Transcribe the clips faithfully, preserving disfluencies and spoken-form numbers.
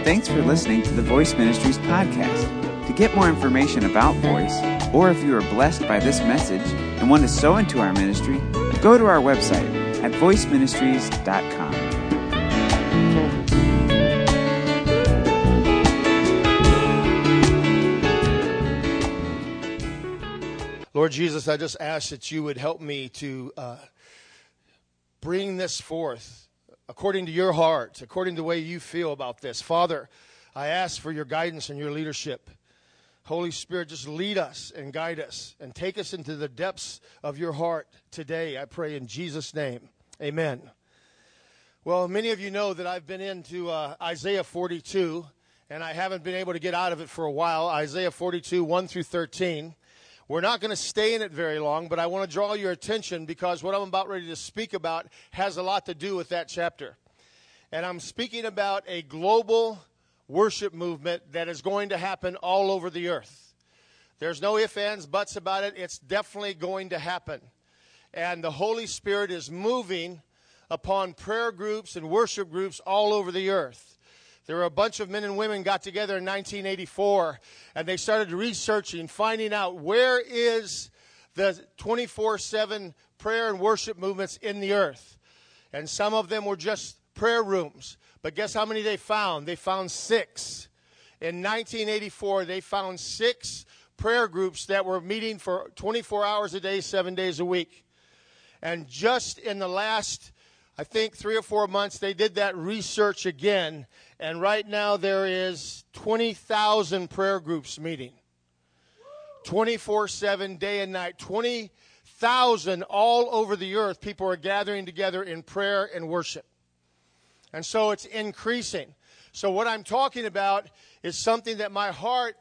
Thanks for listening to the Voice Ministries podcast. To get more information about Voice, or if you are blessed by this message and want to sow into our ministry, go to our website at voice ministries dot com. Lord Jesus, I just ask that you would help me to uh, bring this forth according to your heart, according to the way you feel about this. Father, I ask for your guidance and your leadership. Holy Spirit, just lead us and guide us and take us into the depths of your heart today, I pray in Jesus' name. Amen. Well, many of you know that I've been into uh, Isaiah forty-two, and I haven't been able to get out of it for a while. Isaiah forty-two, one through thirteen. We're not going to stay in it very long, but I want to draw your attention because what I'm about ready to speak about has a lot to do with that chapter. And I'm speaking about a global worship movement that is going to happen all over the earth. There's no ifs, ands, buts about it. It's definitely going to happen. And the Holy Spirit is moving upon prayer groups and worship groups all over the earth. There were a bunch of men and women got together in nineteen eighty-four, and they started researching, finding out where is the twenty-four seven prayer and worship movements in the earth. And some of them were just prayer rooms. But guess how many they found? They found six. In nineteen eighty-four, they found six prayer groups that were meeting for twenty-four hours a day, seven days a week. And just in the last, I think, three or four months, they did that research again. And right now there is twenty thousand prayer groups meeting. twenty-four seven, day and night. twenty thousand all over the earth. People are gathering together in prayer and worship. And so it's increasing. So what I'm talking about is something that my heart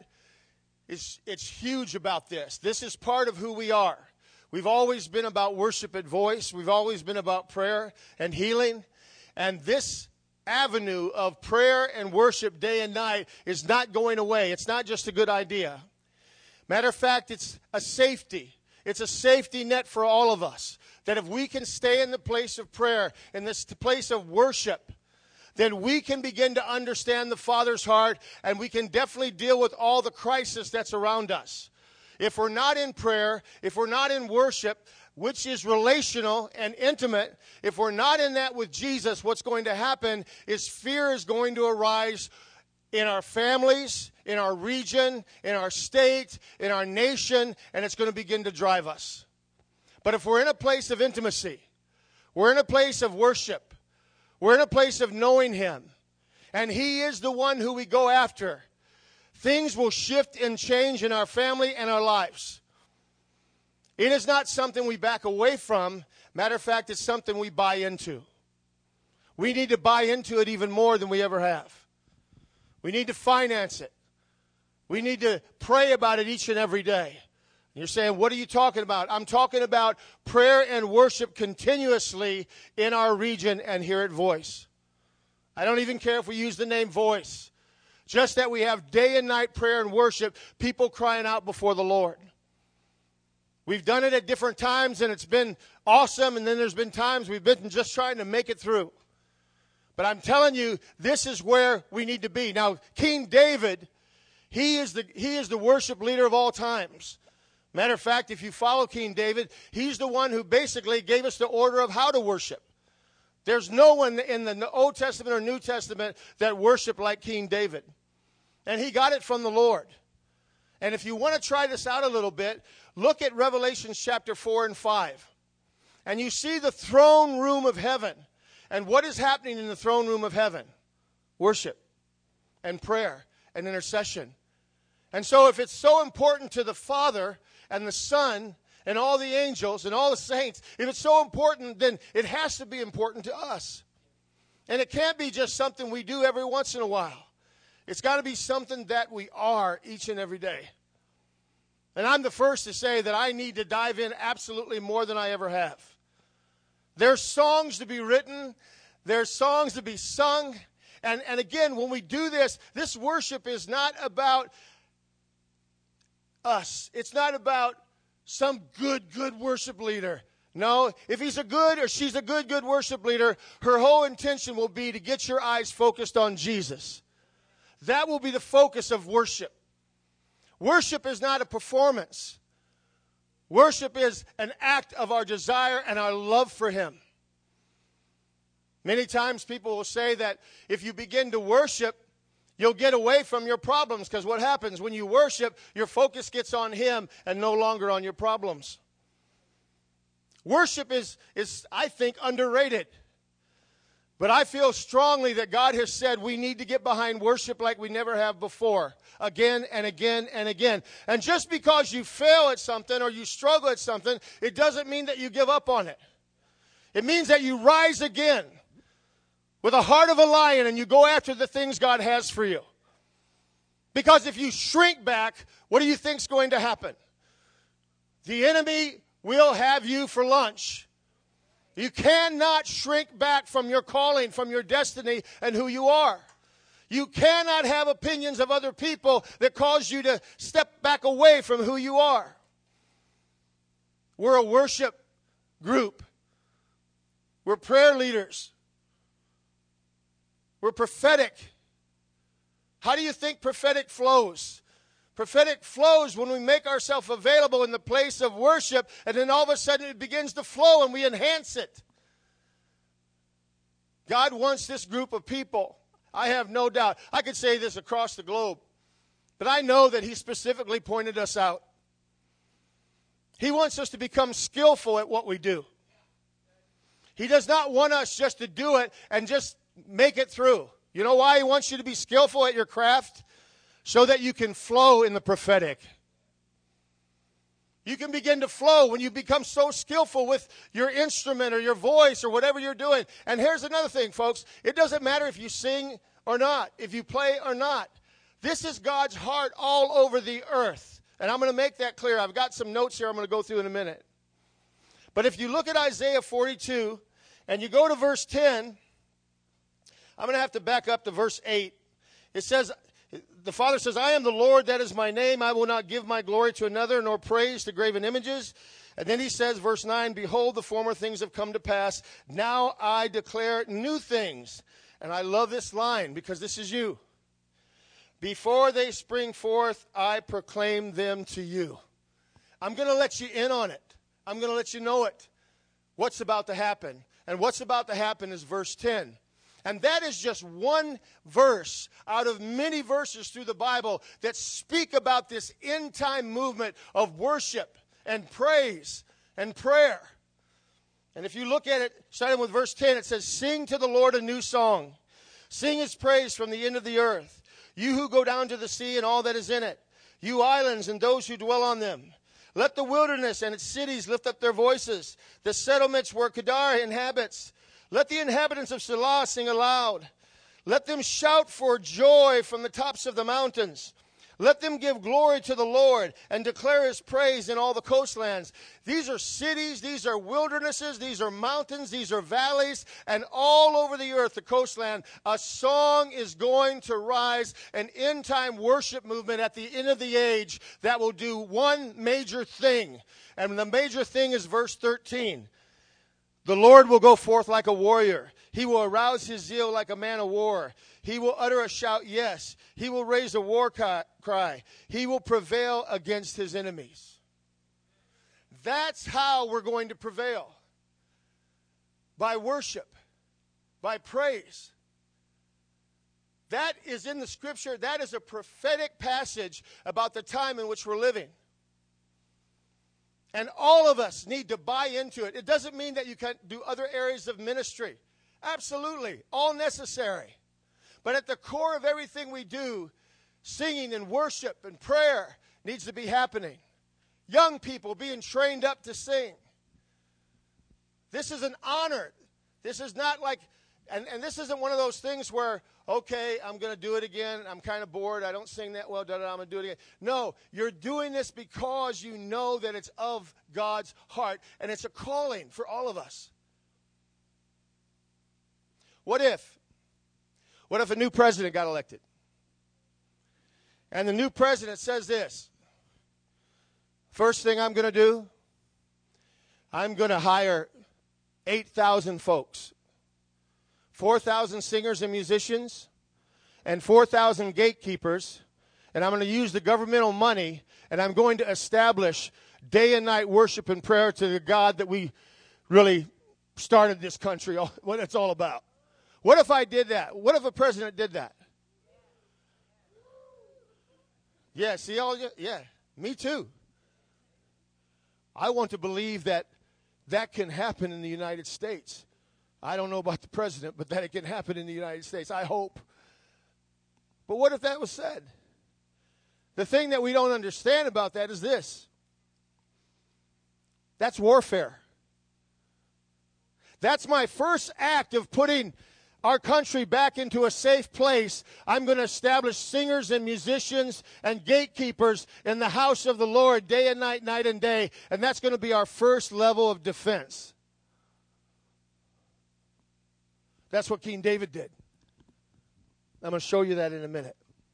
is, it's huge about this. This is part of who we are. We've always been about worship at Voice. We've always been about prayer and healing. And this avenue of prayer and worship day and night is not going away. It's not just a good idea. Matter of fact, it's a safety. It's a safety net for all of us. That if we can stay in the place of prayer, in this place of worship, then we can begin to understand the Father's heart, and we can definitely deal with all the crisis that's around us. If we're not in prayer, if we're not in worship, which is relational and intimate, if we're not in that with Jesus, what's going to happen is fear is going to arise in our families, in our region, in our state, in our nation, and it's going to begin to drive us. But if we're in a place of intimacy, we're in a place of worship, we're in a place of knowing Him, and He is the one who we go after, things will shift and change in our family and our lives. It is not something we back away from. Matter of fact, it's something we buy into. We need to buy into it even more than we ever have. We need to finance it. We need to pray about it each and every day. You're saying, what are you talking about? I'm talking about prayer and worship continuously in our region and here at Voice. I don't even care if we use the name Voice. Just that we have day and night prayer and worship, people crying out before the Lord. We've done it at different times, and it's been awesome, and then there's been times we've been just trying to make it through. But I'm telling you, this is where we need to be. Now, King David, he is the, he is the worship leader of all times. Matter of fact, if you follow King David, he's the one who basically gave us the order of how to worship. There's no one in the Old Testament or New Testament that worshiped like King David. And he got it from the Lord. And if you want to try this out a little bit, look at Revelation chapter four and five. And you see the throne room of heaven. And what is happening in the throne room of heaven? Worship and prayer and intercession. And so if it's so important to the Father and the Son and all the angels and all the saints, if it's so important, then it has to be important to us. And it can't be just something we do every once in a while. It's got to be something that we are each and every day. And I'm the first to say that I need to dive in absolutely more than I ever have. There's songs to be written. There's songs to be sung. And, and again, when we do this, this worship is not about us. It's not about some good, good worship leader. No, if he's a good or she's a good, good worship leader, her whole intention will be to get your eyes focused on Jesus. That will be the focus of worship. Worship is not a performance. Worship is an act of our desire and our love for Him. Many times people will say that if you begin to worship, you'll get away from your problems, because what happens when you worship, your focus gets on Him and no longer on your problems. Worship is, is, I think, underrated. But I feel strongly that God has said we need to get behind worship like we never have before, again and again and again. And just because you fail at something or you struggle at something, it doesn't mean that you give up on it. It means that you rise again with a heart of a lion and you go after the things God has for you. Because if you shrink back, what do you think is going to happen? The enemy will have you for lunch. You cannot shrink back from your calling, from your destiny, and who you are. You cannot have opinions of other people that cause you to step back away from who you are. We're a worship group. We're prayer leaders. We're prophetic. How do you think prophetic flows? Prophetic flows when we make ourselves available in the place of worship, and then all of a sudden it begins to flow and we enhance it. God wants this group of people. I have no doubt. I could say this across the globe, but I know that He specifically pointed us out. He wants us to become skillful at what we do. He does not want us just to do it and just make it through. You know why He wants you to be skillful at your craft? So that you can flow in the prophetic. You can begin to flow when you become so skillful with your instrument or your voice or whatever you're doing. And here's another thing, folks. It doesn't matter if you sing or not, if you play or not. This is God's heart all over the earth. And I'm going to make that clear. I've got some notes here I'm going to go through in a minute. But if you look at Isaiah forty-two and you go to verse ten, I'm going to have to back up to verse eight. It says, the Father says, I am the Lord, that is my name. I will not give my glory to another, nor praise to graven images. And then He says, verse nine, behold, the former things have come to pass. Now I declare new things. And I love this line because this is you. Before they spring forth, I proclaim them to you. I'm going to let you in on it. I'm going to let you know it. What's about to happen. And what's about to happen is verse ten. And that is just one verse out of many verses through the Bible that speak about this end-time movement of worship and praise and prayer. And if you look at it, starting with verse ten, it says, sing to the Lord a new song. Sing His praise from the end of the earth. You who go down to the sea and all that is in it. You islands and those who dwell on them. Let the wilderness and its cities lift up their voices. The settlements where Kedar inhabits. Let the inhabitants of Selah sing aloud. Let them shout for joy from the tops of the mountains. Let them give glory to the Lord and declare His praise in all the coastlands. These are cities, these are wildernesses, these are mountains, these are valleys, and all over the earth, the coastland, a song is going to rise, an end-time worship movement at the end of the age that will do one major thing. And the major thing is verse thirteen. The Lord will go forth like a warrior. He will arouse His zeal like a man of war. He will utter a shout, yes. He will raise a war cry. He will prevail against His enemies. That's how we're going to prevail. By worship. By praise. That is in the Scripture. That is a prophetic passage about the time in which we're living. And all of us need to buy into it. It doesn't mean that you can't do other areas of ministry. Absolutely. All necessary. But at the core of everything we do, singing and worship and prayer needs to be happening. Young people being trained up to sing. This is an honor. This is not like, and, and this isn't one of those things where, okay, I'm going to do it again. I'm kind of bored. I don't sing that well. Da, da, da, I'm going to do it again. No, you're doing this because you know that it's of God's heart. And it's a calling for all of us. What if? What if a new president got elected? And the new president says this. First thing I'm going to do, I'm going to hire eight thousand folks. four thousand singers and musicians, and four thousand gatekeepers, and I'm going to use the governmental money, and I'm going to establish day and night worship and prayer to the God that we really started this country, what it's all about. What if I did that? What if a president did that? Yeah, see all you, yeah, me too. I want to believe that that can happen in the United States. I don't know about the president, but that it can happen in the United States. I hope. But what if that was said? The thing that we don't understand about that is this. That's warfare. That's my first act of putting our country back into a safe place. I'm going to establish singers and musicians and gatekeepers in the house of the Lord day and night, night and day. And that's going to be our first level of defense. That's what King David did. I'm going to show you that in a minute.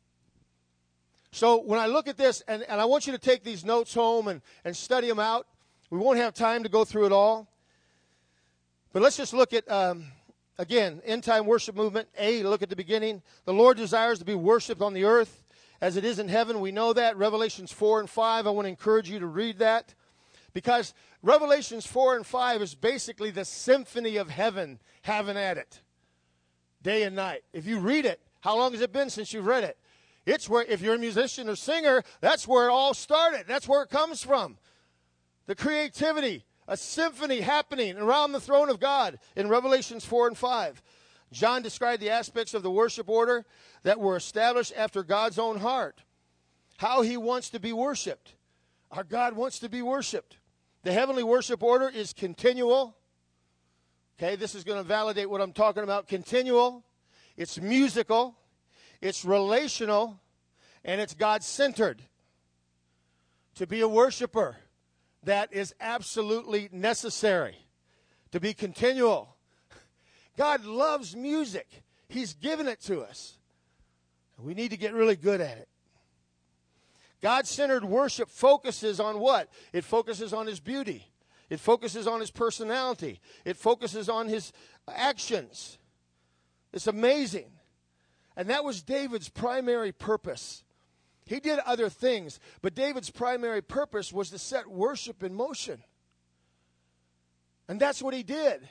So when I look at this, and, and I want you to take these notes home and, and study them out. We won't have time to go through it all. But let's just look at, um, again, end-time worship movement. A, look at the beginning. The Lord desires to be worshipped on the earth as it is in heaven. We know that. Revelations four and five, I want to encourage you to read that. Because Revelations four and five is basically the symphony of heaven having at it. Day and night. If you read it, how long has it been since you've read it? It's where, if you're a musician or singer, that's where it all started. That's where it comes from. The creativity, a symphony happening around the throne of God in Revelations four and five. John described the aspects of the worship order that were established after God's own heart. How he wants to be worshiped. Our God wants to be worshiped. The heavenly worship order is continual. Okay, this is going to validate what I'm talking about. Continual. It's musical. It's relational. And it's God-centered. To be a worshiper, that is absolutely necessary. To be continual. God loves music. He's given it to us. We need to get really good at it. God-centered worship focuses on what? It focuses on his beauty. It focuses on his personality. It focuses on his actions. It's amazing. And that was David's primary purpose. He did other things, but David's primary purpose was to set worship in motion. And that's what he did.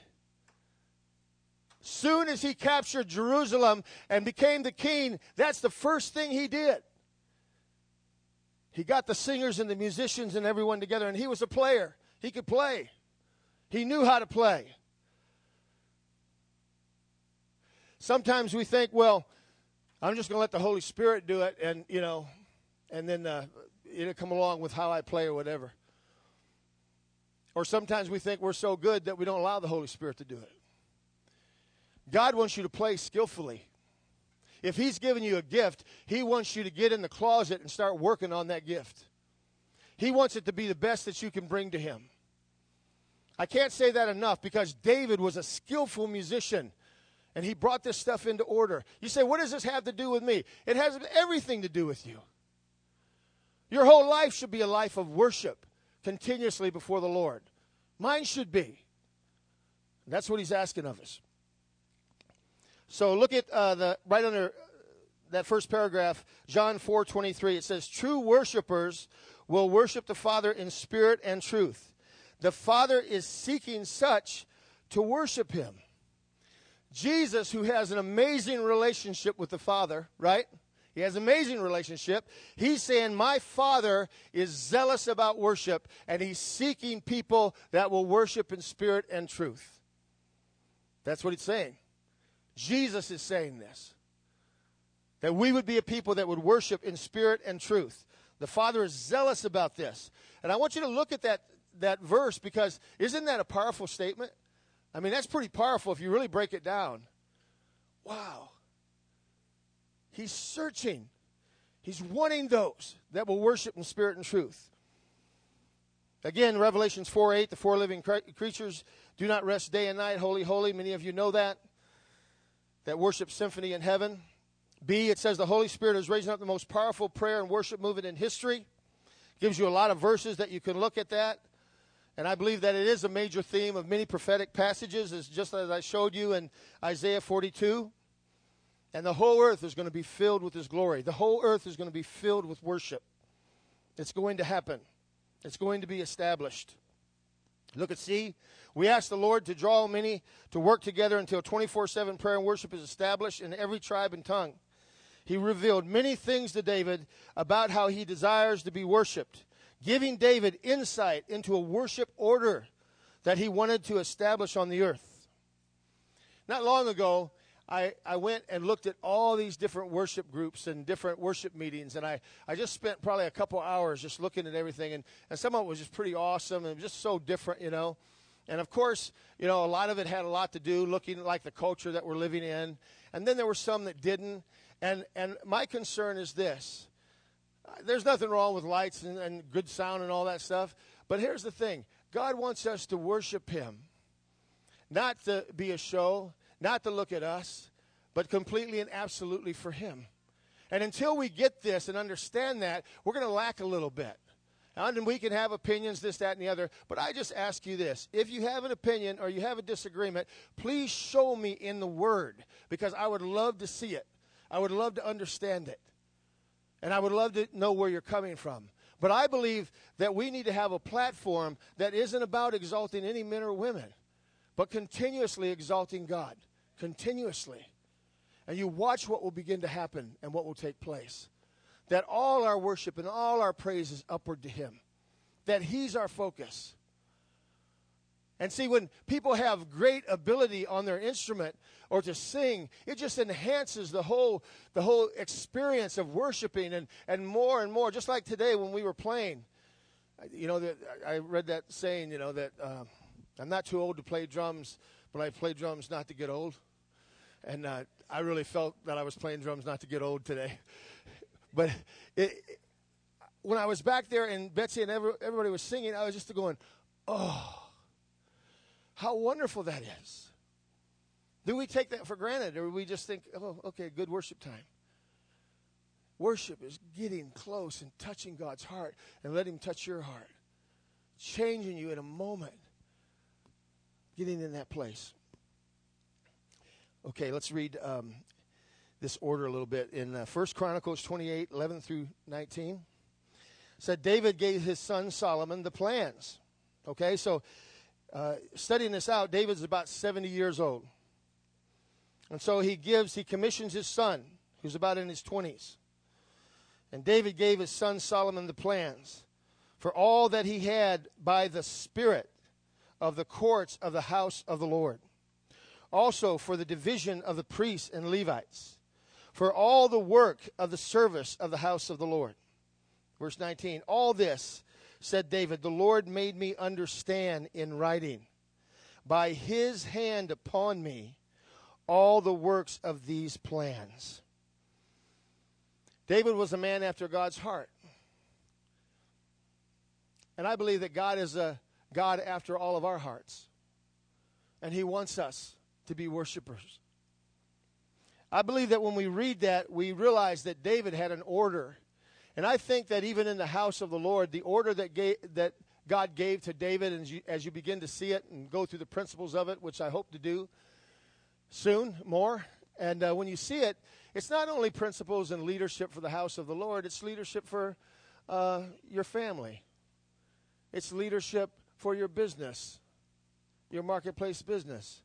Soon as he captured Jerusalem and became the king, that's the first thing he did. He got the singers and the musicians and everyone together, and he was a player. He could play. He knew how to play. Sometimes we think, well, I'm just going to let the Holy Spirit do it, and, you know, and then uh, it'll come along with how I play or whatever. Or sometimes we think we're so good that we don't allow the Holy Spirit to do it. God wants you to play skillfully. If he's given you a gift, he wants you to get in the closet and start working on that gift. He wants it to be the best that you can bring to him. I can't say that enough because David was a skillful musician, and he brought this stuff into order. You say, what does this have to do with me? It has everything to do with you. Your whole life should be a life of worship continuously before the Lord. Mine should be. That's what he's asking of us. So look at uh, the right under that first paragraph, John four twenty-three. It says, true worshipers will worship the Father in spirit and truth. The Father is seeking such to worship him. Jesus, who has an amazing relationship with the Father, right? He has an amazing relationship. He's saying, my Father is zealous about worship, and he's seeking people that will worship in spirit and truth. That's what he's saying. Jesus is saying this. That we would be a people that would worship in spirit and truth. The Father is zealous about this. And I want you to look at that, that verse, because isn't that a powerful statement? I mean, that's pretty powerful if you really break it down. Wow. He's searching. He's wanting those that will worship in spirit and truth. Again, Revelations four eight, the four living cre- creatures do not rest day and night. Holy, holy. Many of you know that. That worship symphony in heaven. B, it says the Holy Spirit is raising up the most powerful prayer and worship movement in history. Gives you a lot of verses that you can look at that. And I believe that it is a major theme of many prophetic passages, as just as I showed you in Isaiah forty-two. And the whole earth is going to be filled with his glory. The whole earth is going to be filled with worship. It's going to happen. It's going to be established. Look at C. We ask the Lord to draw many to work together until twenty-four seven prayer and worship is established in every tribe and tongue. He revealed many things to David about how he desires to be worshiped, giving David insight into a worship order that he wanted to establish on the earth. Not long ago, I, I went and looked at all these different worship groups and different worship meetings, and I, I just spent probably a couple hours just looking at everything, and, and some of it was just pretty awesome and just so different, you know. And, of course, you know, a lot of it had a lot to do looking like the culture that we're living in, and then there were some that didn't. And, and my concern is this. There's nothing wrong with lights and, and good sound and all that stuff, but here's the thing. God wants us to worship him, not to be a show, not to look at us, but completely and absolutely for him. And until we get this and understand that, we're going to lack a little bit. And we can have opinions, this, that, and the other. But I just ask you this. If you have an opinion or you have a disagreement, please show me in the Word, because I would love to see it. I would love to understand it. And I would love to know where you're coming from. But I believe that we need to have a platform that isn't about exalting any men or women, but continuously exalting God. Continuously. And you watch what will begin to happen and what will take place. That all our worship and all our praise is upward to him. That he's our focus. And see, when people have great ability on their instrument or to sing, it just enhances the whole the whole experience of worshiping and, and more and more. Just like today when we were playing. You know, that I read that saying, you know, that uh, I'm not too old to play drums, but I play drums not to get old. And uh, I really felt that I was playing drums not to get old today. But it, it, when I was back there and Betsy and every, everybody was singing, I was just going, oh, how wonderful that is. Do we take that for granted, or do we just think, oh, okay, good worship time? Worship is getting close and touching God's heart and letting him touch your heart, changing you in a moment, getting in that place. Okay, let's read um, this order a little bit. In uh, First Chronicles twenty-eight, eleven through nineteen, it said David gave his son Solomon the plans. Okay, so uh, studying this out, David's about seventy years old. And so he gives, he commissions his son, who's about in his twenties. And David gave his son Solomon the plans for all that he had by the Spirit of the courts of the house of the Lord. Also for the division of the priests and Levites, for all the work of the service of the house of the Lord. Verse nineteen, all this, said David, the Lord made me understand in writing, by his hand upon me, all the works of these plans. David was a man after God's heart. And I believe that God is a God after all of our hearts. And he wants us to be worshipers. I believe that when we read that, we realize that David had an order. And I think that even in the house of the Lord, the order that gave, that God gave to David, and as you, as you begin to see it and go through the principles of it, which I hope to do soon, more. And uh, when you see it, it's not only principles and leadership for the house of the Lord, it's leadership for uh, your family. It's leadership for your business, your marketplace business.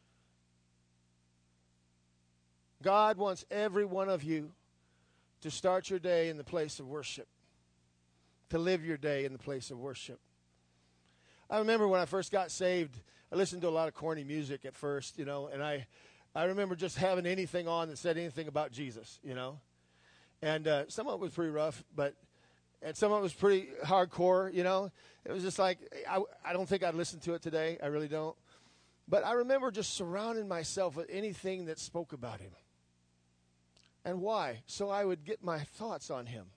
God wants every one of you to start your day in the place of worship, to live your day in the place of worship. I remember when I first got saved, I listened to a lot of corny music at first, you know, and I, I remember just having anything on that said anything about Jesus, you know. And uh, some of it was pretty rough, but and some of it was pretty hardcore, you know. It was just like, I, I don't think I'd listen to it today. I really don't. But I remember just surrounding myself with anything that spoke about him. And why? So I would get my thoughts on him.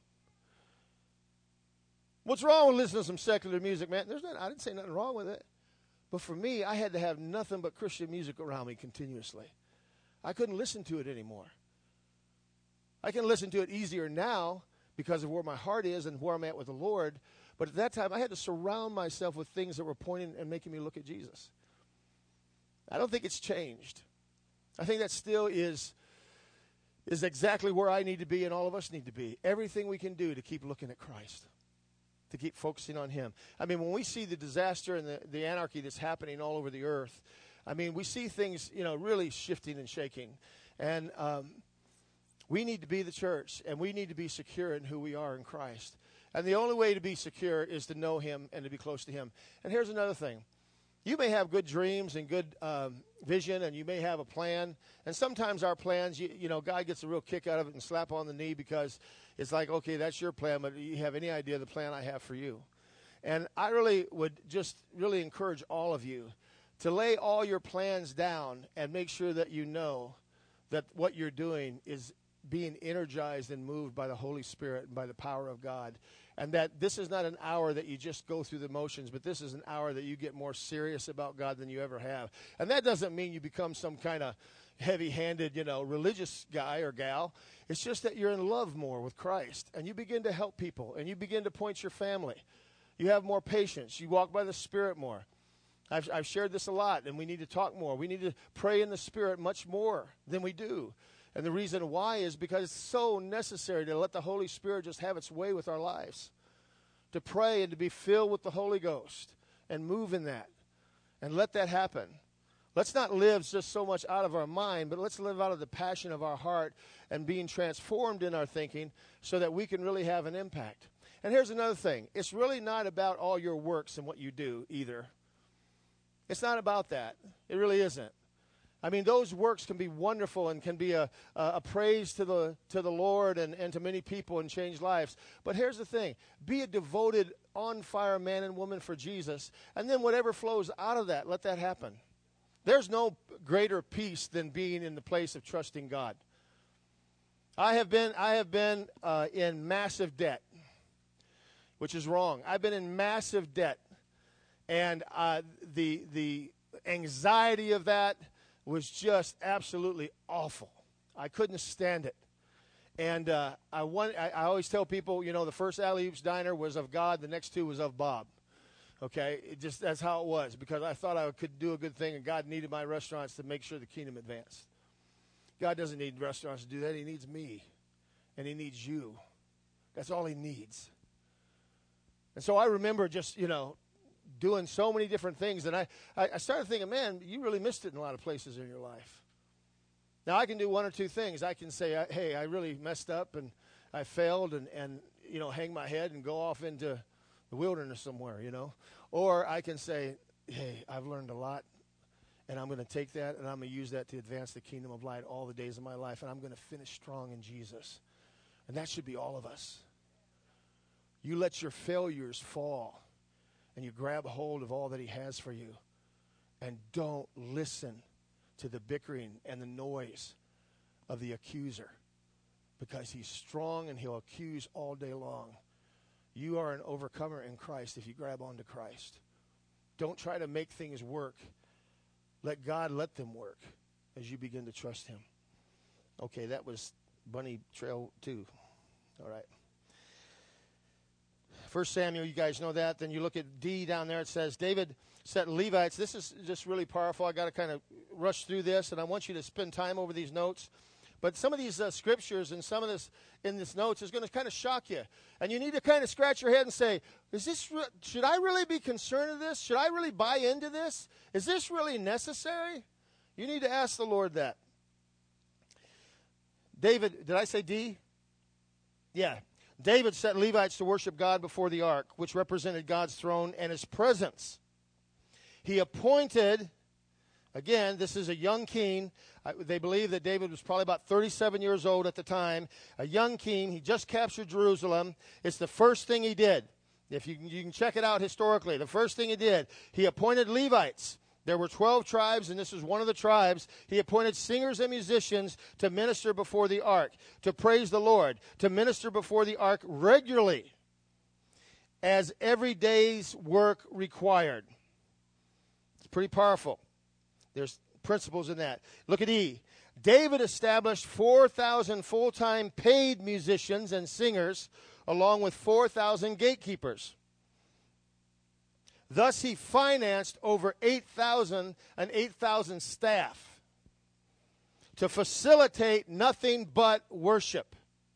What's wrong with listening to some secular music, man? There's not, I didn't say nothing wrong with it. But for me, I had to have nothing but Christian music around me continuously. I couldn't listen to it anymore. I can listen to it easier now because of where my heart is and where I'm at with the Lord. But at that time, I had to surround myself with things that were pointing and making me look at Jesus. I don't think it's changed. I think that still is is exactly where I need to be and all of us need to be. Everything we can do to keep looking at Christ, to keep focusing on him. I mean, when we see the disaster and the, the anarchy that's happening all over the earth, I mean, we see things, you know, really shifting and shaking. And um, we need to be the church, and we need to be secure in who we are in Christ. And the only way to be secure is to know him and to be close to him. And here's another thing. You may have good dreams and good um, vision, and you may have a plan. And sometimes our plans, you, you know, God gets a real kick out of it and slap on the knee because it's like, okay, that's your plan, but do you have any idea the plan I have for you? And I really would just really encourage all of you to lay all your plans down and make sure that you know that what you're doing is being energized and moved by the Holy Spirit and by the power of God. And that this is not an hour that you just go through the motions, but this is an hour that you get more serious about God than you ever have. And that doesn't mean you become some kind of heavy-handed, you know, religious guy or gal. It's just that you're in love more with Christ, and you begin to help people, and you begin to point your family. You have more patience. You walk by the Spirit more. I've, I've shared this a lot, and we need to talk more. We need to pray in the Spirit much more than we do. And the reason why is because it's so necessary to let the Holy Spirit just have its way with our lives. To pray and to be filled with the Holy Ghost and move in that. And let that happen. Let's not live just so much out of our mind, but let's live out of the passion of our heart and being transformed in our thinking so that we can really have an impact. And here's another thing. It's really not about all your works and what you do either. It's not about that. It really isn't. I mean, those works can be wonderful and can be a, a, a praise to the to the Lord and, and to many people and change lives. But here's the thing. Be a devoted, on-fire man and woman for Jesus. And then whatever flows out of that, let that happen. There's no greater peace than being in the place of trusting God. I have been, I have been uh, in massive debt, which is wrong. I've been in massive debt. And uh, the the anxiety of that was just absolutely awful. I couldn't stand it. And uh, I, want, I, I always tell people, you know, the first Alley Oops Diner was of God, the next two was of Bob. Okay? It just that's how it was, because I thought I could do a good thing, and God needed my restaurants to make sure the kingdom advanced. God doesn't need restaurants to do that. He needs me, and he needs you. That's all he needs. And so I remember just, you know, doing so many different things, and I, I started thinking, man, you really missed it in a lot of places in your life. Now, I can do one or two things. I can say, hey, I really messed up, and I failed, and, and you know, hang my head and go off into the wilderness somewhere, you know. Or I can say, hey, I've learned a lot, and I'm going to take that, and I'm going to use that to advance the kingdom of light all the days of my life, and I'm going to finish strong in Jesus. And that should be all of us. You let your failures fall, and you grab hold of all that he has for you. And don't listen to the bickering and the noise of the accuser, because he's strong and he'll accuse all day long. You are an overcomer in Christ if you grab onto Christ. Don't try to make things work. Let God let them work as you begin to trust him. Okay, that was Bunny Trail two. All right. First Samuel, you guys know that. Then you look at D down there. It says, David set Levites. This is just really powerful. I got to kind of rush through this, and I want you to spend time over these notes. But some of these uh, scriptures and some of this in this notes is going to kind of shock you. And you need to kind of scratch your head and say, "Is this? Re- should I really be concerned with this? Should I really buy into this? Is this really necessary?" You need to ask the Lord that. David, did I say D? Yeah. David set Levites to worship God before the ark, which represented God's throne and his presence. He appointed, again, this is a young king. I, they believe that David was probably about thirty-seven years old at the time. A young king. He just captured Jerusalem. It's the first thing he did. If you can, you can check it out historically. The first thing he did, he appointed Levites. There were twelve tribes, and this is one of the tribes. He appointed singers and musicians to minister before the ark, to praise the Lord, to minister before the ark regularly, as every day's work required. It's pretty powerful. There's principles in that. Look at E. David established four thousand full-time paid musicians and singers, along with four thousand gatekeepers. Thus, he financed over eight thousand and eight thousand staff. to facilitate nothing but worship.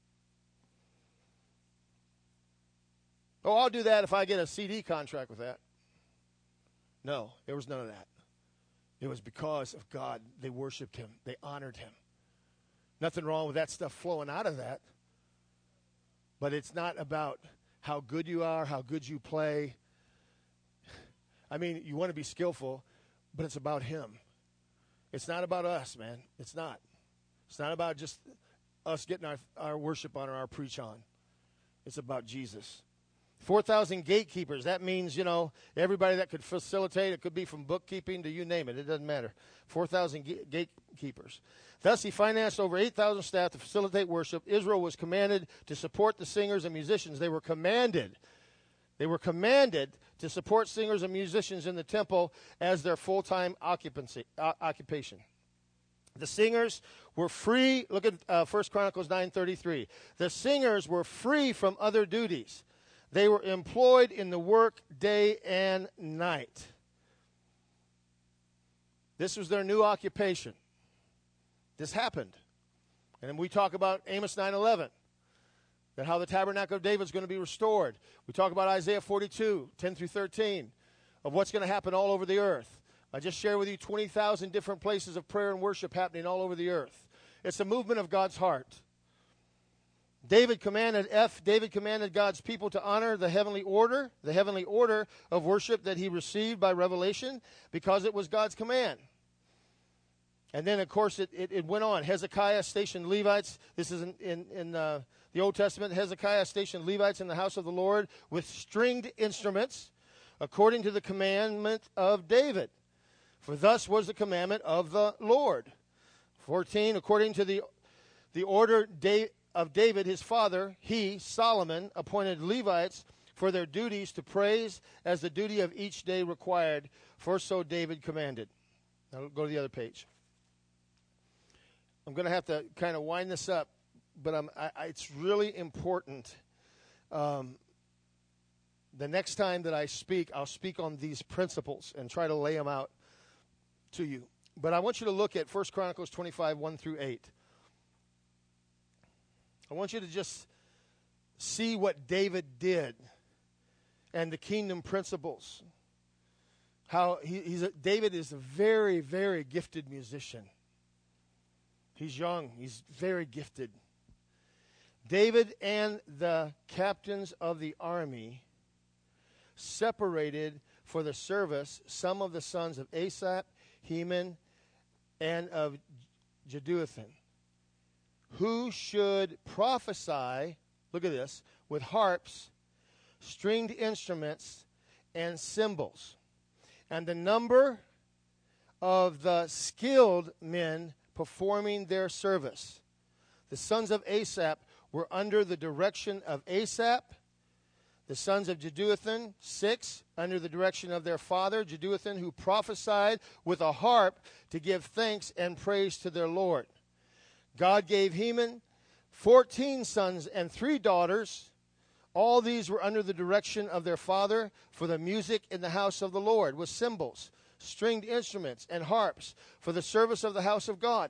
Oh, I'll do that if I get a C D contract with that. No, there was none of that. It was because of God. They worshiped him. They honored him. Nothing wrong with that stuff flowing out of that. But it's not about how good you are, how good you play. I mean, you want to be skillful, but it's about him. It's not about us, man. It's not. It's not about just us getting our, our worship on or our preach on. It's about Jesus. four thousand gatekeepers. That means, you know, everybody that could facilitate. It could be from bookkeeping to you name it. It doesn't matter. four thousand ga- gatekeepers. Thus, he financed over eight thousand staff to facilitate worship. Israel was commanded to support the singers and musicians. They were commanded. They were commanded to support singers and musicians in the temple as their full-time occupancy, uh, occupation. The singers were free. Look at uh, First Chronicles nine thirty-three. The singers were free from other duties. They were employed in the work day and night. This was their new occupation. This happened. And then we talk about Amos nine eleven, that how the tabernacle of David is going to be restored. We talk about Isaiah forty-two, ten through thirteen, of what's going to happen all over the earth. I just shared with you twenty thousand different places of prayer and worship happening all over the earth. It's a movement of God's heart. David commanded, F, David commanded God's people to honor the heavenly order, the heavenly order of worship that he received by revelation, because it was God's command. And then, of course, it, it, it went on. Hezekiah stationed Levites. This is in, in, in uh, the Old Testament. Hezekiah stationed Levites in the house of the Lord with stringed instruments, according to the commandment of David. For thus was the commandment of the Lord. fourteen, according to the, the order David, of David, his father, he, Solomon, appointed Levites for their duties to praise as the duty of each day required, for so David commanded. Now go to the other page. I'm going to have to kind of wind this up, but I'm, I, I, it's really important. Um, the next time that I speak, I'll speak on these principles and try to lay them out to you. But I want you to look at First Chronicles twenty-five, one through eight. I want you to just see what David did and the kingdom principles. How he, he's a, David is a very, very gifted musician. He's young. He's very gifted. David and the captains of the army separated for the service some of the sons of Asaph, Heman, and of Jeduthun, who should prophesy, look at this, with harps, stringed instruments, and cymbals. And the number of the skilled men performing their service. The sons of Asaph were under the direction of Asaph. The sons of Jeduthun, six, under the direction of their father, Jeduthun, who prophesied with a harp to give thanks and praise to their Lord. God gave Heman fourteen sons and three daughters. All these were under the direction of their father for the music in the house of the Lord, with cymbals, stringed instruments, and harps for the service of the house of God.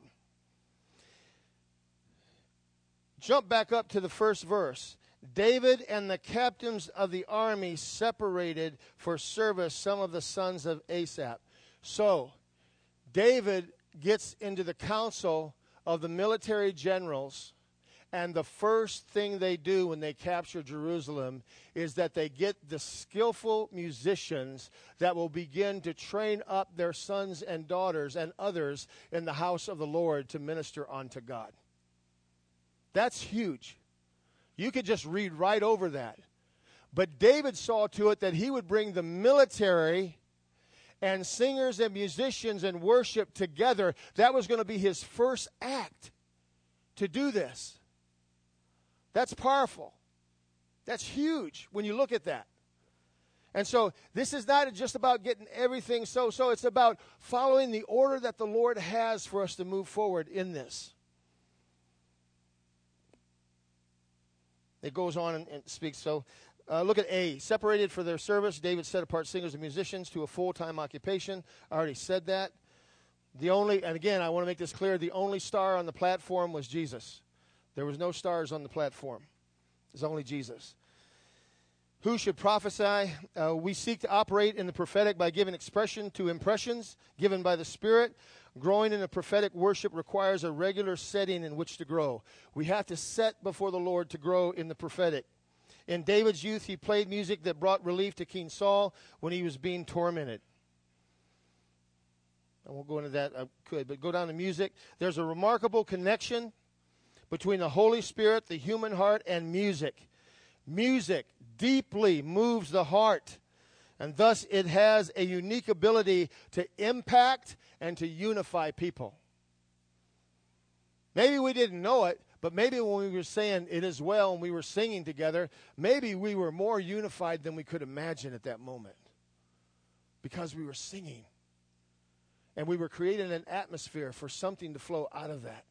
Jump back up to the first verse. David and the captains of the army separated for service some of the sons of Asaph. So, David gets into the council of the military generals, and the first thing they do when they capture Jerusalem is that they get the skillful musicians that will begin to train up their sons and daughters and others in the house of the Lord to minister unto God. That's huge. You could just read right over that. But David saw to it that he would bring the military and singers and musicians and worship together. That was going to be his first act to do this. That's powerful. That's huge when you look at that. And so this is not just about getting everything so-so. It's about following the order that the Lord has for us to move forward in this. It goes on and, and speaks. So uh, look at A. Separated for their service, David set apart singers and musicians to a full-time occupation. I already said that. The only, and again, I want to make this clear, the only star on the platform was Jesus. There was no stars on the platform. It was only Jesus. Who should prophesy? Uh, we seek to operate in the prophetic by giving expression to impressions given by the Spirit. Growing in the prophetic worship requires a regular setting in which to grow. We have to set before the Lord to grow in the prophetic. In David's youth, he played music that brought relief to King Saul when he was being tormented. I won't go into that, I could, but go down to music. There's a remarkable connection between the Holy Spirit, the human heart, and music. Music deeply moves the heart, and thus it has a unique ability to impact and to unify people. Maybe we didn't know it, but maybe when we were saying it as well and we were singing together, maybe we were more unified than we could imagine at that moment because we were singing. And we were creating an atmosphere for something to flow out of that.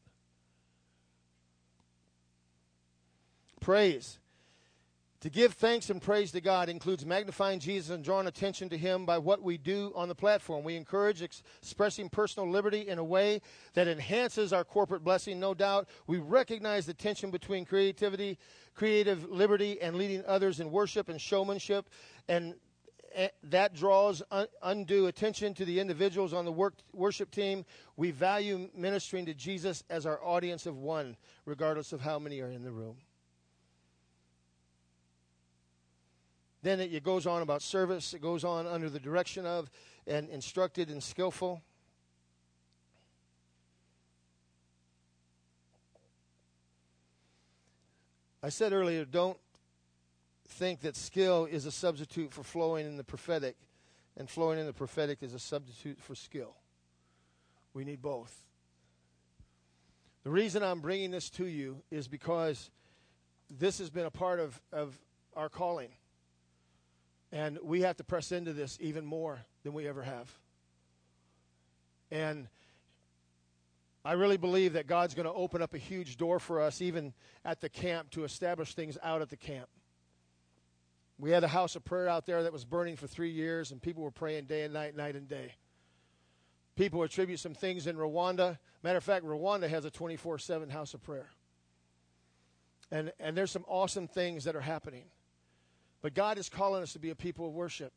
Praise. To give thanks and praise to God includes magnifying Jesus and drawing attention to Him by what we do on the platform. We encourage ex- expressing personal liberty in a way that enhances our corporate blessing, no doubt. We recognize the tension between creativity, creative liberty, and leading others in worship and showmanship, and uh, that draws un- undue attention to the individuals on the work- worship team. We value ministering to Jesus as our audience of one, regardless of how many are in the room. Then it, it goes on about service. It goes on under the direction of and instructed and skillful. I said earlier, don't think that skill is a substitute for flowing in the prophetic, and flowing in the prophetic is a substitute for skill. We need both. The reason I'm bringing this to you is because this has been a part of, of our calling. And we have to press into this even more than we ever have. And I really believe that God's going to open up a huge door for us even at the camp to establish things out at the camp. We had a house of prayer out there that was burning for three years, and people were praying day and night, night and day. People attribute some things in Rwanda. Matter of fact, Rwanda has a twenty-four seven house of prayer. And, and there's some awesome things that are happening. But God is calling us to be a people of worship.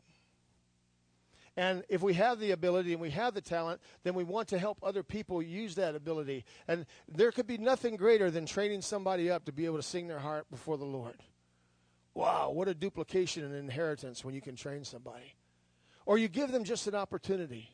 And if we have the ability and we have the talent, then we want to help other people use that ability. And there could be nothing greater than training somebody up to be able to sing their heart before the Lord. Wow, what a duplication and inheritance when you can train somebody. Or you give them just an opportunity.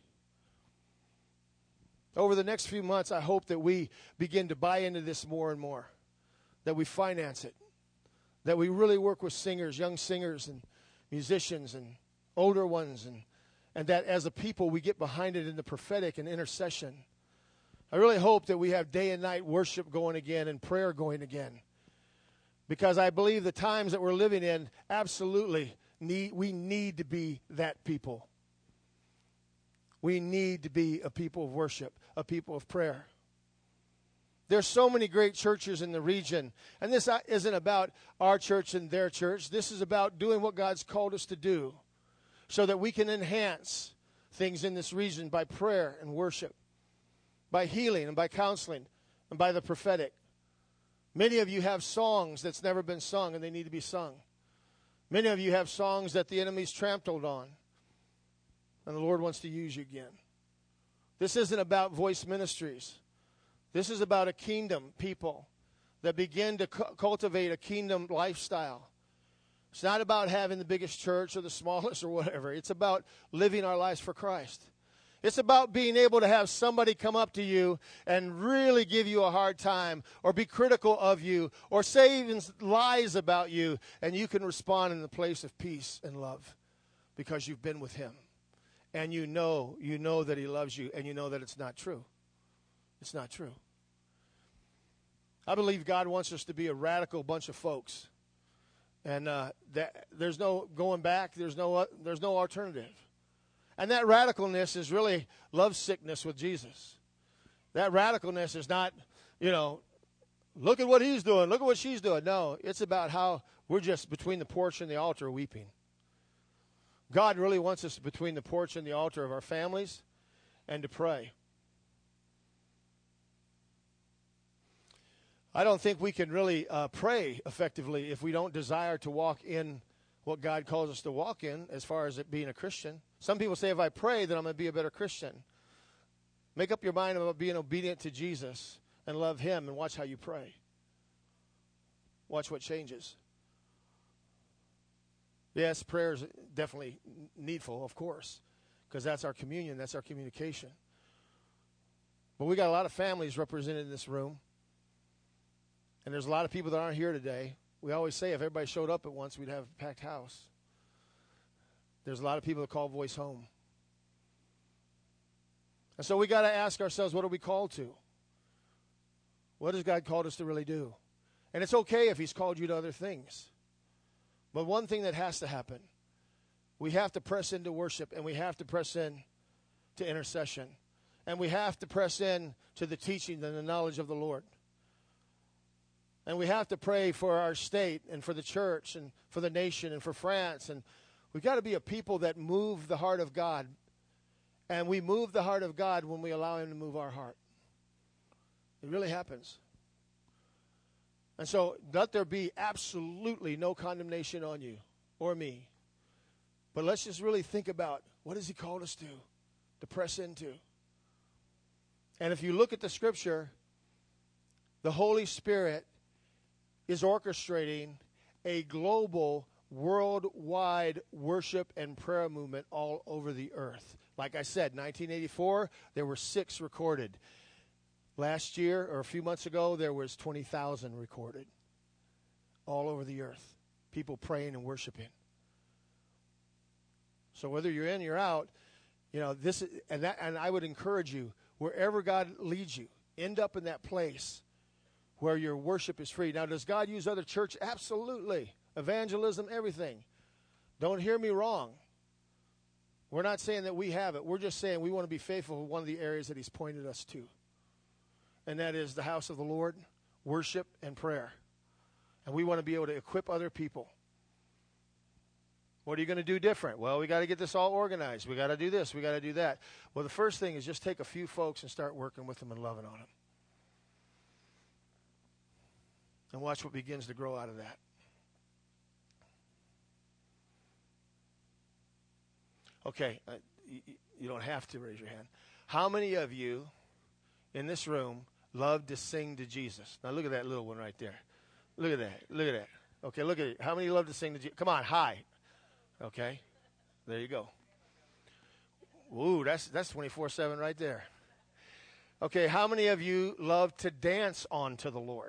Over the next few months, I hope that we begin to buy into this more and more, that we finance it. That we really work with singers, young singers and musicians and older ones, and, and that as a people we get behind it in the prophetic and intercession. I really hope that we have day and night worship going again and prayer going again. Because I believe the times that we're living in, absolutely, need, we need to be that people. We need to be a people of worship, a people of prayer. There's so many great churches in the region. And this isn't about our church and their church. This is about doing what God's called us to do so that we can enhance things in this region by prayer and worship, by healing and by counseling and by the prophetic. Many of you have songs that's never been sung and they need to be sung. Many of you have songs that the enemy's trampled on and the Lord wants to use you again. This isn't about voice ministries. This is about a kingdom people that begin to cu- cultivate a kingdom lifestyle. It's not about having the biggest church or the smallest or whatever. It's about living our lives for Christ. It's about being able to have somebody come up to you and really give you a hard time or be critical of you or say even lies about you, and you can respond in the place of peace and love because you've been with Him. And you know, you know that He loves you, and you know that it's not true. It's not true. I believe God wants us to be a radical bunch of folks. And uh, that, there's no going back. There's no, uh, there's no alternative. And that radicalness is really love sickness with Jesus. That radicalness is not, you know, look at what he's doing. Look at what she's doing. No, it's about how we're just between the porch and the altar weeping. God really wants us between the porch and the altar of our families and to pray. I don't think we can really uh, pray effectively if we don't desire to walk in what God calls us to walk in as far as it being a Christian. Some people say if I pray, then I'm going to be a better Christian. Make up your mind about being obedient to Jesus and love him, and watch how you pray. Watch what changes. Yes, prayer is definitely needful, of course, because that's our communion, that's our communication. But we got a lot of families represented in this room. And there's a lot of people that aren't here today. We always say if everybody showed up at once, we'd have a packed house. There's a lot of people that call Voice home. And so we got to ask ourselves, what are we called to? What has God called us to really do? And it's okay if he's called you to other things. But one thing that has to happen, we have to press into worship, and we have to press in to intercession. And we have to press in to the teaching and the knowledge of the Lord. And we have to pray for our state and for the church and for the nation and for France. And we've got to be a people that move the heart of God. And we move the heart of God when we allow him to move our heart. It really happens. And so let there be absolutely no condemnation on you or me. But let's just really think about, what has he called us to, to press into? And if you look at the scripture, the Holy Spirit is orchestrating a global, worldwide worship and prayer movement all over the earth. Like I said, nineteen eighty-four, there were six recorded. Last year, or a few months ago, there was twenty thousand recorded all over the earth. People praying and worshiping. So whether you're in, you're out, you know, this is, and that, and I would encourage you, wherever God leads you, end up in that place where your worship is free. Now, does God use other church? Absolutely. Evangelism, everything. Don't hear me wrong. We're not saying that we have it. We're just saying we want to be faithful in one of the areas that he's pointed us to. And that is the house of the Lord, worship, and prayer. And we want to be able to equip other people. What are you going to do different? Well, we got to get this all organized. We got to do this. We got to do that. Well, the first thing is just take a few folks and start working with them and loving on them. And watch what begins to grow out of that. Okay, uh, you, you don't have to raise your hand. How many of you in this room love to sing to Jesus? Now look at that little one right there. Look at that. Look at that. Okay, look at it. How many love to sing to Jesus? Come on, high. Okay, there you go. Ooh, that's that's twenty-four seven right there. Okay, how many of you love to dance on to the Lord?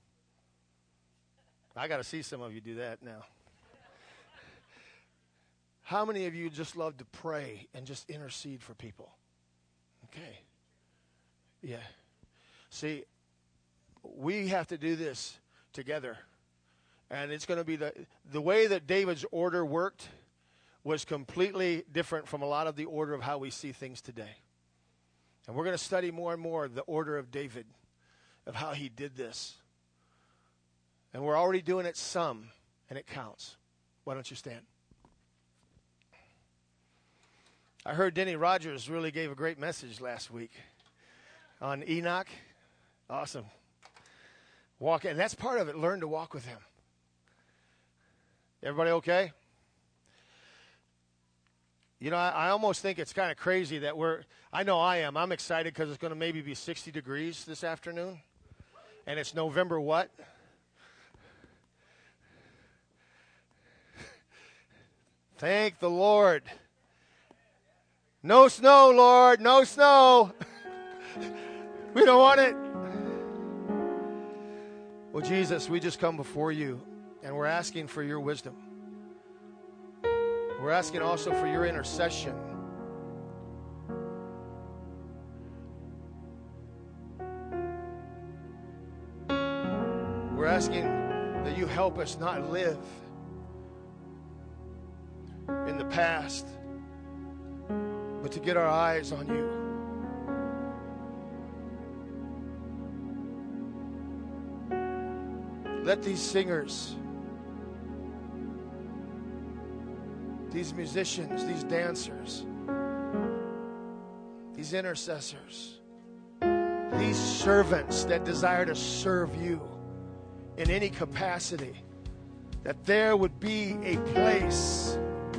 I got to see some of you do that now. How many of you just love to pray and just intercede for people? Okay. Yeah. See, we have to do this together. And it's going to be the the way that David's order worked was completely different from a lot of the order of how we see things today. And we're going to study more and more the order of David, of how he did this. And we're already doing it some, and it counts. Why don't you stand? I heard Denny Rogers really gave a great message last week on Enoch. Awesome. Walk, and that's part of it. Learn to walk with him. Everybody okay? You know, I, I almost think it's kind of crazy that we're, I know I am. I'm excited because it's going to maybe be sixty degrees this afternoon. And it's November what? Thank the Lord. No snow, Lord. No snow. We don't want it. Well, Jesus, we just come before you, and we're asking for your wisdom. We're asking also for your intercession. We're asking that you help us not live in the past, but to get our eyes on you. Let these singers, these musicians, these dancers, these intercessors, these servants that desire to serve you in any capacity, that there would be a place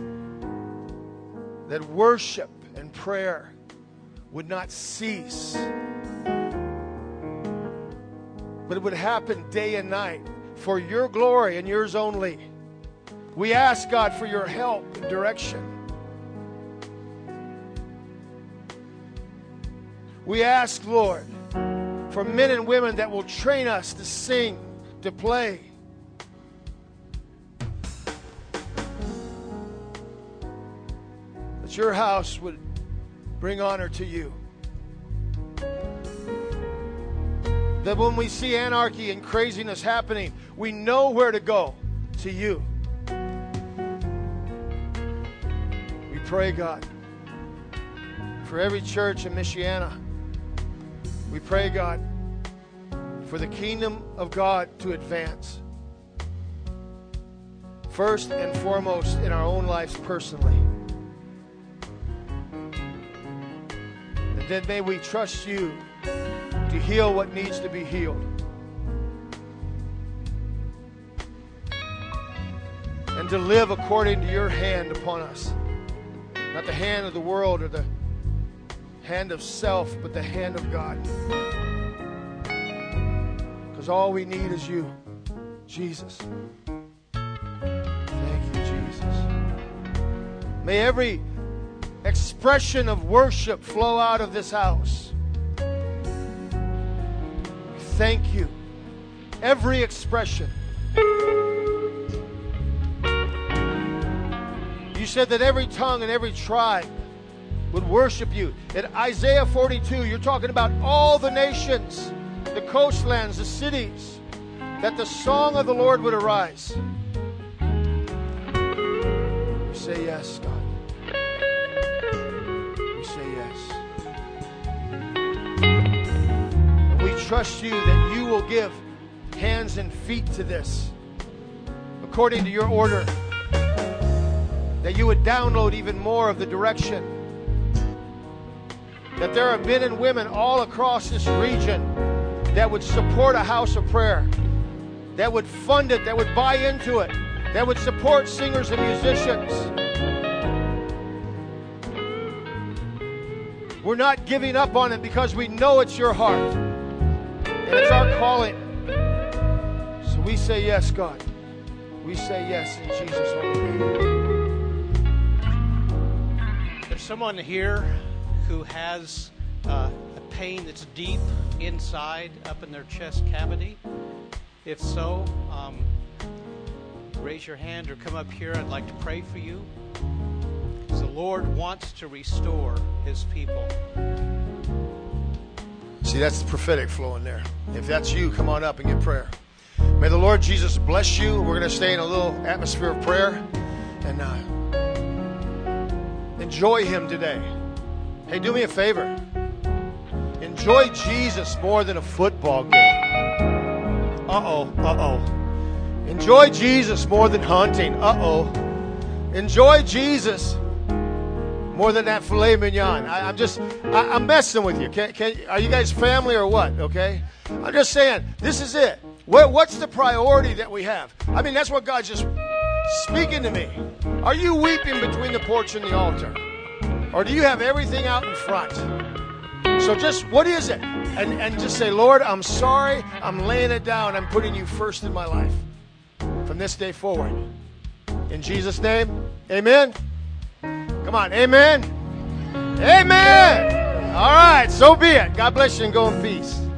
that worship and prayer would not cease, but it would happen day and night for your glory and yours only. We ask, God, for your help and direction. We ask, Lord, for men and women that will train us to sing, to play. That your house would bring honor to you. That when we see anarchy and craziness happening, we know where to go, to you. We pray, God, for every church in Michiana. We pray, God, for the kingdom of God to advance. First and foremost in our own lives personally. And then may we trust you to heal what needs to be healed. And to live according to your hand upon us. Not the hand of the world or the hand of self, but the hand of God. Because all we need is you, Jesus. Thank you, Jesus. May every expression of worship flow out of this house. Thank you. Every expression. You said that every tongue and every tribe would worship you. In Isaiah forty-two, you're talking about all the nations, the coastlands, the cities, that the song of the Lord would arise. We say yes, God. We say yes. And we trust you that you will give hands and feet to this according to your order. That you would download even more of the direction. That there are men and women all across this region that would support a house of prayer, that would fund it, that would buy into it, that would support singers and musicians. We're not giving up on it because we know it's your heart and it's our calling. So we say yes, God. We say yes in Jesus' name. There's someone here who has uh, a pain that's deep inside, up in their chest cavity. If so, um, raise your hand or come up here. I'd like to pray for you. Because the Lord wants to restore His people. See, that's the prophetic flow in there. If that's you, come on up and get prayer. May the Lord Jesus bless you. We're going to stay in a little atmosphere of prayer and uh, enjoy Him today. Hey, do me a favor. Enjoy Jesus more than a football game. Uh-oh, uh-oh. Enjoy Jesus more than hunting. Uh-oh. Enjoy Jesus more than that filet mignon. I, I'm just, I, I'm messing with you. Can, can, are you guys family or what? Okay? I'm just saying, this is it. What, what's the priority that we have? I mean, that's what God's just speaking to me. Are you weeping between the porch and the altar? Or do you have everything out in front? So just, what is it? And, and just say, Lord, I'm sorry. I'm laying it down. I'm putting you first in my life from this day forward. In Jesus' name, amen. Come on, amen. Amen. All right, so be it. God bless you and go in peace.